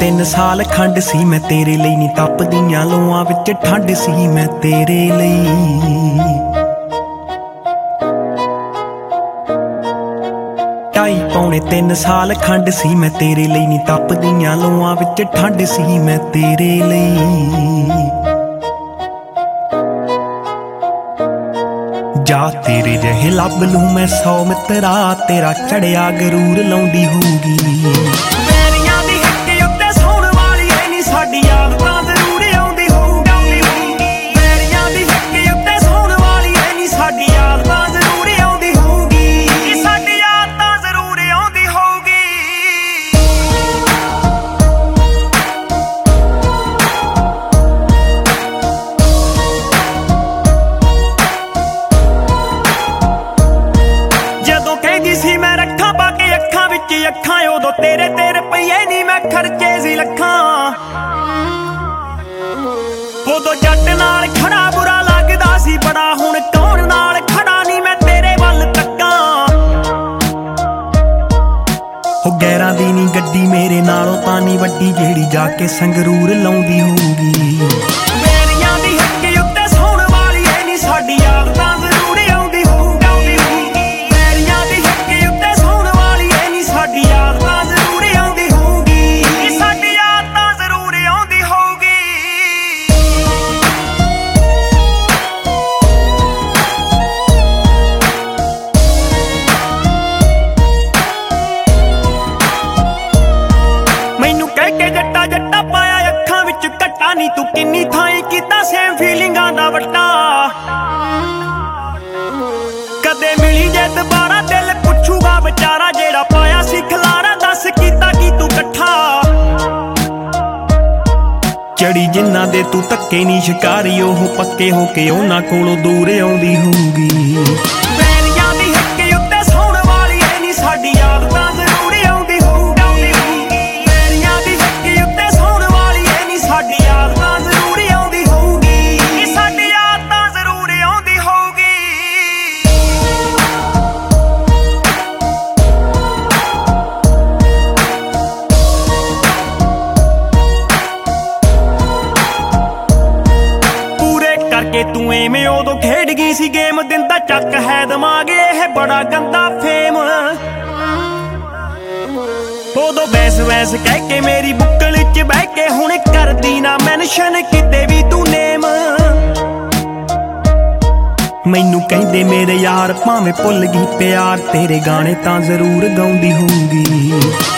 3 ਸਾਲ ਖੰਡ ਸੀ ਮੈਂ ਤੇਰੇ ਲਈ ਨੀ ਤਪਦੀਆਂ ਲੋਆਂ ਵਿੱਚ ਠੰਡ ਸੀ ਮੈਂ ਤੇਰੇ ਲਈ 2.5 ਪੌਣੇ 3 ਸਾਲ ਖੰਡ ਸੀ ਮੈਂ ਤੇਰੇ ਲਈ ਨੀ ਤਪਦੀਆਂ ਲੋਆਂ ਵਿੱਚ ਠੰਡ ਸੀ ਮੈਂ ਤੇਰੇ ਲਈ ਜਾ ਤੇਰੇ ਜਿਹੇ ਲੱਭ ਲੂੰ ਮੈਂ 100 ਮਿੱਤਰਾ ਤੇਰਾ ਚੜਿਆ ਗਰੂਰ ਲਾਉਂਦੀ ਹੋਊਗੀ ਪੈਰੀਆਂ ਦੀ ਹਿੱਕ ਉੱਤੇ ਸੌਣ ਵਾਲੀ ਐ ਨੀ ਸਾਡੀ ਯਾਦ ਤਾਂ ਜ਼ਰੂਰ ਆਉਂਦੀ ਹੋਊਗੀ ਪੈਰੀਆਂ ਦੀ ਹਿੱਕ ਉੱਤੇ ਸੌਣ ਵਾਲੀ ਐ ਨੀ ਸਾਡੀ ਯਾਦ ਤਾਂ ਜ਼ਰੂਰ ਆਉਂਦੀ ਹੋਊਗੀ ਸਾਡੀ ਯਾਦ ਤਾਂ ਜ਼ਰੂਰ ਆਉਂਦੀ ਹੋਊਗੀ ਜਦੋਂ ਕਹਿੰਦੀ ਸੀ ਮੈਂ ਰੱਖਾਂ ਪਾ ਕੇ ਅੱਖਾਂ ਵਿੱਚ ਅੱਖਾਂ ਉਦੋਂ ਤੇਰੇ ਪਈਏ ਨੀ ਮੈਂ ਖਰਚੇ ਸੀ ਲੱਖਾਂ ਉਦੋਂ ਜੱਟ ਨਾਲ ਖੜਾ ਬੁਰਾ ਲੱਗਦਾ ਸੀ ਬੜਾ ਹੁਣ ਕੌਣ ਨਾਲ ਖੜਾ ਨੀ ਮੈਂ ਤੇਰੇ ਵੱਲ ਤੱਕਾਂ ਹੋ ਗੈਰਾਂ ਦੀ ਨੀ ਗੱਡੀ ਮੇਰੇ ਨਾਲੋਂ ਤਾਂ ਨੀ ਵੱਡੀ ਜਿਹੜੀ ਜਾ ਕੇ ਸੰਗਰੂਰ ਲਾਉਂਦੀ ਹੋਊਗੀ ਪੈਰੀਆਂ ਦੀ ਹਿੱਕ ਉੱਤੇ ਸੌਣ ਵਾਲੀ ਐ ਨੀ ਸਾਡੀ ਯਾਦ ਤਾਂ ਜ਼ਰੂਰ ਆਉਂਦੀ ਹੋਊਗੀ ਪੈਰੀਆਂ ਦੀ ਹਿੱਕ ਉੱਤੇ ਸੌਣ ਵਾਲੀ ਐ ਨੀ ਸਾਡੀ ਯਾਦ ਤਾਂ ਜ਼ਰੂਰ ਆਉਂਦੀ ਹੋਊਗੀ ਸਾਡੀ ਯਾਦ ਤਾਂ ਜ਼ਰੂਰ ਆਉਂਦੀ ਹੋਊਗੀ ਮੈਨੂੰ ਕਹਿ ਕੇ ਜੱਟਾ ਜੱਟਾ ਪਾਇਆ ਅੱਖਾਂ ਵਿੱਚ ਘੱਟਾ ਨੀ ਤੂੰ ਕਿੰਨੀ ਥਾਈਂ ਕੀਤਾ ਸੇਮ ਫੀਲਿੰਗਾਂ ਦਾ ਵੱਟਾ ਕਦੇ ਮਿਲੀ ਜੇ ਦੁਬਾਰਾ ਦਿਲ ਪੁੱਛੂਗਾ ਵਿਚਾਰਾ ਜਿਹੜਾ ਪਾਇਆ ਸੀ ਖਲਾਰਾ ਦੱਸ ਕੀਤਾ ਕੀ ਤੂੰ ਇਕੱਠਾ ਚੜੀ ਜਿੰਨਾ ਦੇ ਤੂੰ ਧੱਕੇ ਨੀ ਸ਼ਿਕਾਰੀ ਉਹ ਪੱਕੇ ਹੋ ਕੇ ਉਹਨਾਂ ਕੋਲੋਂ ਦੂਰ ਆਉਂਦੀ ਹੋਊਗੀ ਪੈਰੀਆਂ ਦੀ ਹਿੱਕ ਉੱਤੇ ਸੌਣ ਵਾਲੀ ਐ ਨੀ ਸਾਡੀ ਯਾਦ ਤਾਂ ਜ਼ਰੂਰ ਆਉਂਦੀ ਹੋਊਗੀ ਪੈਰੀਆਂ ਦੀ ਹਿੱਕ ਉੱਤੇ ਸੌਣ ਵਾਲੀ ਐ ਨੀ ਸਾਡੀ ਯਾਦ ਤਾਂ ਜ਼ਰੂਰ ਆਉਂਦੀ ਹੋਊਗੀ ਸਾਡੀ ਯਾਦ ਤਾਂ ਜ਼ਰੂਰ ਆਉਂਦੀ ਹੋਊਗੀ ਕਰਕੇ ਤੂੰ ਐਵੇਂ ਉਦੋਂ ਖੇਡ ਗਈ ਸੀ ਗੇਮ ਦਿੰਦਾ ਚੱਕ ਹੈ ਦਿਮਾਗ ਇਹ ਬੜਾ ਗੰਦਾ ਫੇਮ ਉਦੋਂ ਵੈਸ ਕਹਿ ਕੇ ਮੇਰੀ ਬੁੱਕਲ 'ਚ ਬਹਿ ਕੇ ਹੁਣ ਕਰਦੀ ਨਾ ਮੈਂਸ਼ਨ ਕਿਤੇ ਵੀ ਤੂੰ ਨੇਮ ਮੈਨੂੰ ਕਹਿੰਦੇ ਮੇਰੇ ਯਾਰ ਭਾਵੇਂ ਭੁੱਲ ਗਈ ਪਿਆਰ ਤੇਰੇ ਗਾਣੇ ਤਾਂ ਜ਼ਰੂਰ ਗਾਉਂਦੀ ਹੋਊਗੀ